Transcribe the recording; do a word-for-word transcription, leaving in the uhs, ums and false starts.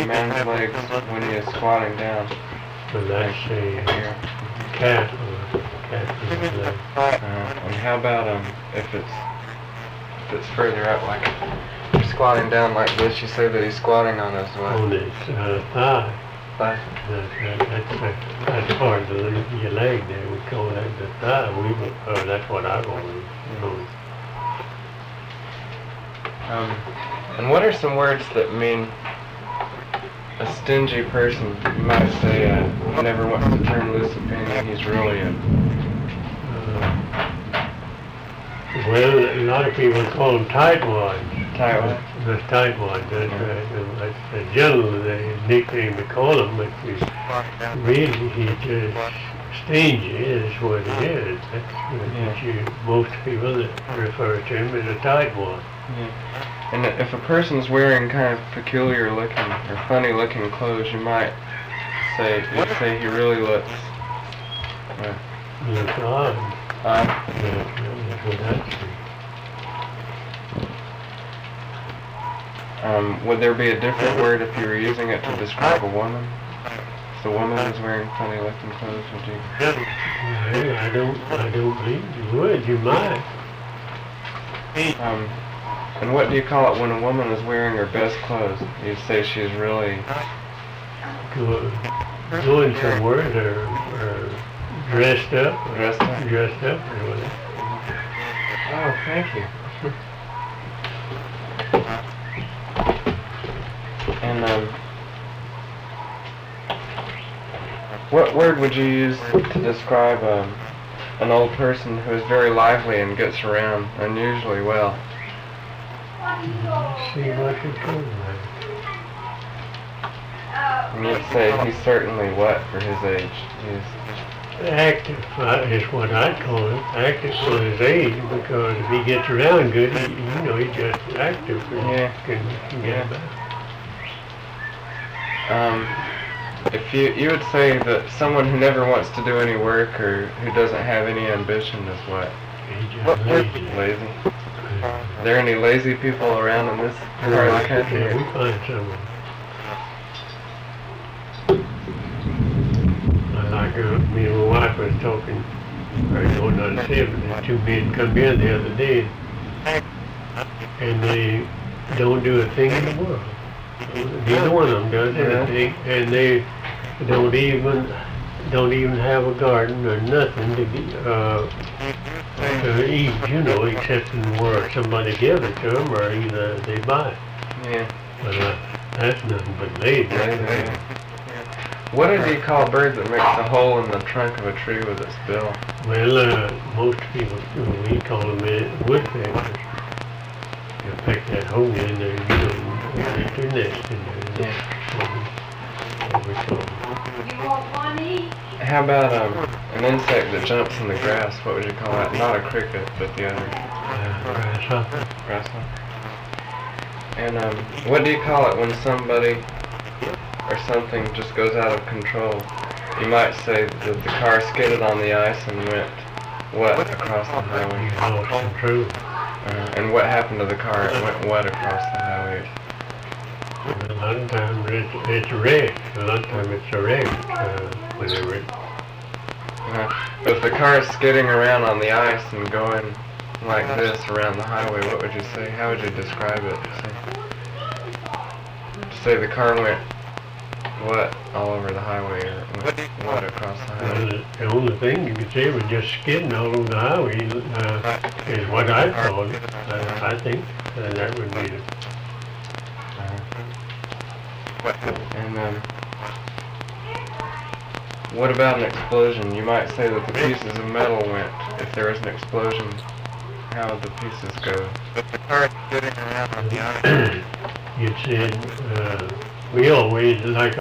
man's legs when he is squatting down? So that's a Here. calf or calf of the leg. Uh, and how about um if it's if it's further up, like you're squatting down like this, you say that he's squatting on his what? On his uh, thigh. Thigh. That, that, that's, that's, that's part of the, your leg there. We call that the thigh. We, uh, that's what I've always known. Um, and what are some words that mean a stingy person? You might say uh, he never wants to turn loose a penny. He's really a... Uh, well, a lot of people call them tightwads. Tightwad? The tightwads. That's Yeah. right. And that's a general the nickname to call him, but you, really he's just stingy is what he is. That's what Yeah. you, most people that refer to him as a tightwad. Yeah. And if a person's wearing kind of peculiar looking or funny looking clothes, you might say, you'd say he really looks... Uh, Looks odd. odd. Yeah, that's what I'd say. Um, would there be a different word if you were using it to describe a woman? If the woman is wearing funny looking clothes, would you? Well, I don't, I don't think you would. You might. Um, and what do you call it when a woman is wearing her best clothes? You'd say she's really... Go, going somewhere or, or dressed up. Or Dressed up? Dressed up or whatever. Oh, thank you. And, um, what word would you use to describe um, an old person who is very lively and gets around unusually well? Let's see what you call that. And you'd say he's certainly what for his age? He's Active uh, is what I'd call it. Active for his age, because if he gets around good, he, you know, he's just active and Yeah. can, can Yeah. get about. Um, if you you would say that someone who never wants to do any work or who doesn't have any ambition is what? He's just lazy. Lazy. Are there any lazy people around in this part of the country? Yeah, we find some of them. Like uh, me and my wife was talking, or going on seven, and two men come in the other day, and they don't do a thing in the world. Neither one of them does anything, and they don't even don't even have a garden or nothing to get, uh, to eat, you know, except in where somebody gives it to them, or either they buy it. Yeah. But uh, that's nothing but lazy. Lazy. What do you call a bird that makes a hole in the trunk of a tree with its bill? Well, uh, most people, we call them uh, woodpeckers. You peck that hole in there, you know, and get their nest in there. Yeah. What we call them. You want one each? How about um, an insect that jumps in the grass? What would you call that? Not a cricket, but the other. Uh, grasshopper. Grasshopper. And um, what do you call it when somebody or something just goes out of control? You might say that the car skidded on the ice and went, what, across the highway? You lost control. Uh, and what happened to the car? It went what across the highway? A lot of times it's, it's a wreck. A lot of times it's a wreck uh, whenever it... Uh, but if the car is skidding around on the ice and going like this around the highway, what would you say? How would you describe it? Say, say the car went what all over the highway or went what across the highway? Well, the only thing you could say was just skidding all over the highway uh, is what I'd call it. Uh, I think uh, that would be the... And um, what about an explosion? You might say that the pieces of metal went. If there was an explosion, how would the pieces go? But the car is sitting around on the ice. You'd said, uh, we always like